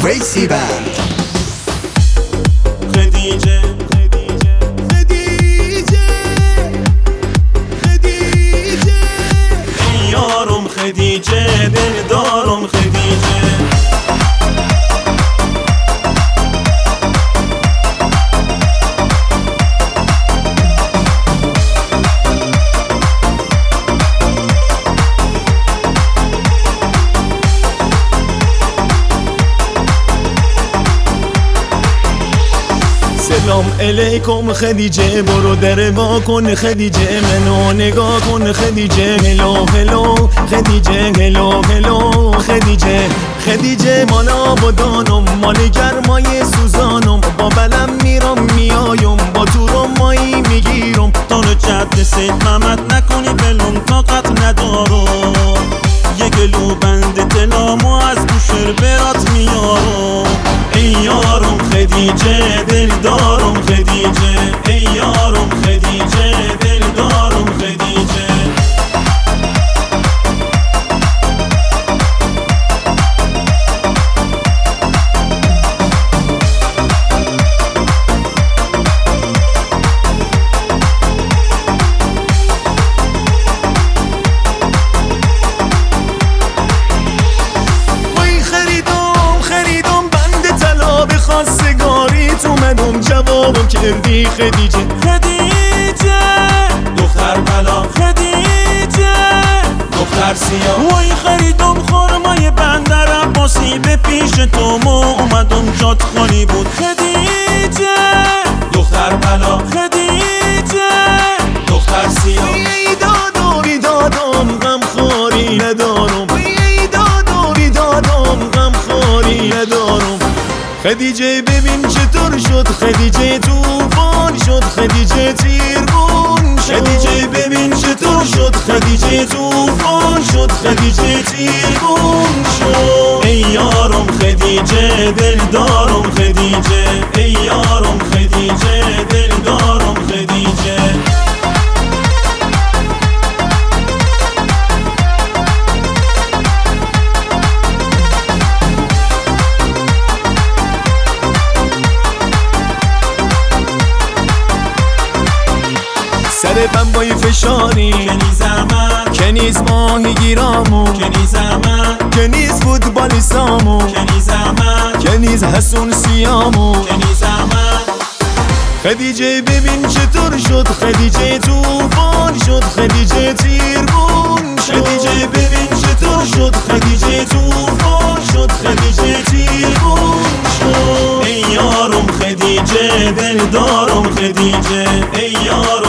ویسی بند. خدیجه ای یارم خدیجه، دلدارم خدیجه. سلام علیکم خدیجه، برو در وا کن خدیجه، منو نگاه کن خدیجه. هلو هلو خدیجه، هلو هلو خدیجه. خدیجه مال آبادانم، مال گرمای سوزانم، با بلم میرم میایم، با تو مایی میگیرم. تا جد سید محمد نکنی بلوم، طاقت ندارم. یه گلو بند دلامو از بوشهر برات میارم. ای یارم خدیجه، دلدارم خدیجه. ای یارم خدیجه، دلدارم خدیجه. خواستگاریت اومدم جوابم کردی خدیجه. خدیجه دختر بلا، خدیجه دختر سیاه. وای خریدم خرمای بندر عباسی، به پیش تو ما اومدم جات خالی بود. خدیجه دختر بلا، خدیجه دختر سیاه. ای داد و بیدادم غم خواری ندارم، ای داد و بیدادم غم خواری ندارم. خدیجه ببین چطور شد، خدیجه توفان شد، خدیجه تیرگون شد. خدیجه ببین چطور شد، خدیجه توفان شد، خدیجه تیرگون شد. ای یارم خدیجه، دلدارم خدیجه. ای یارم خدیجه، دلدارم خدیجه. سر بمبای فشاری کنی زحمت، کنیز ماهی گیرامو کنی زحمت، کنیز فوتبالیستامو کنی زحمت، کنیز حسون سیامو کنی زحمت. خدیجه ببین چطور شد، خدیجه توفان شد، خدیجه تیرگون شد. خدیجه ببین چطور شد، خدیجه توفان شد، خدیجه تیرگون شد. ای یارم خدیجه، دلدارم خدیجه. ای یارم